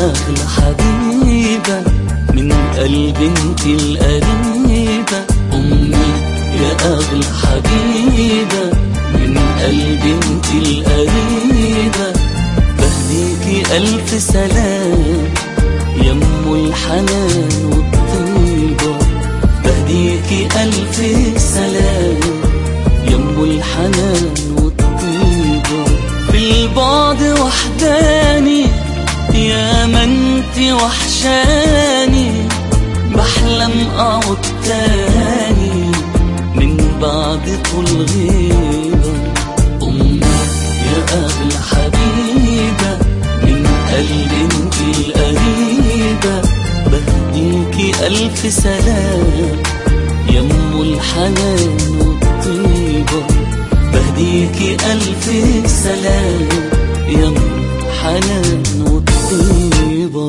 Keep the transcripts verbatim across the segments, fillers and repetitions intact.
أغلى حبيبة من قلب انت القريبة. أمي يا أغلى حبيبة من قلب انت القريبة. بهديكي ألف سلام يا أم الحنان والطيبة. بهديكي ألف سلام يا أم الحنان والطيبة. في البعد وحداني يا ما انتي وحشاني. بحلم اقعد تاني من بعد طول غيبة. أمي يا أغلى حبيبة من قلب انتي القريبة. بهديكي ألف سلام يا أم الحنان والطيبة. بهديكي ألف سلام يا أم الحنان والطيبة.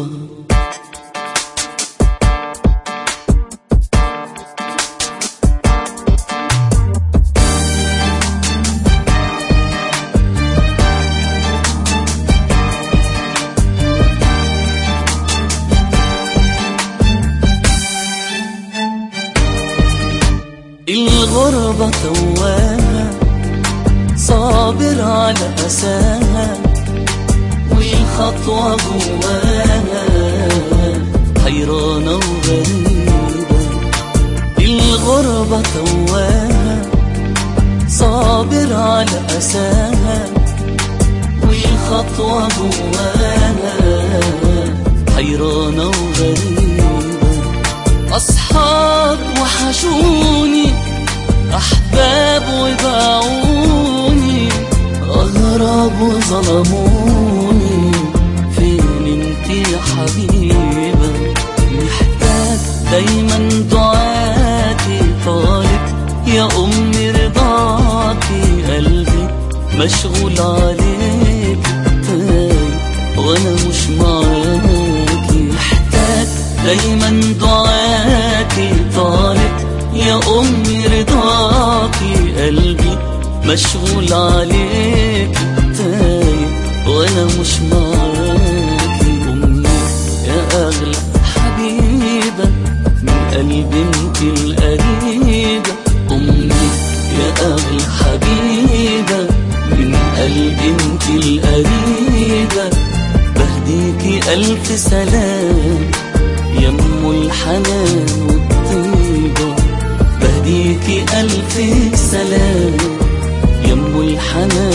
الغربة تواها صابر على أساها. والخطوة جواها حيرانة وغريبة. الغربة تواها صابر على أساها. والخطوة جواها حيرانة وغريبة. أصحاب وحشوني أحباب وباعوني. أغراب وظلموني فين انتي يا حبيبة. محتاج دايما دعاكي طالب يا أمي رضاكي. قلبي مشغول عليك تايه وأنا مش معاكي. محتاج دايما دعاكي طالب يا أمي رضاكي. قلبي مشغول عليك تايه وأنا مش معاكي. أمي يا أغلى حبيبة من قلب انتي القريبة. أمي يا أغلى حبيبة من قلب انتي القريبة. بهديكي ألف سلام يا أم الحنان والطيبة. بهديكي ألف سلام يا أم الحنان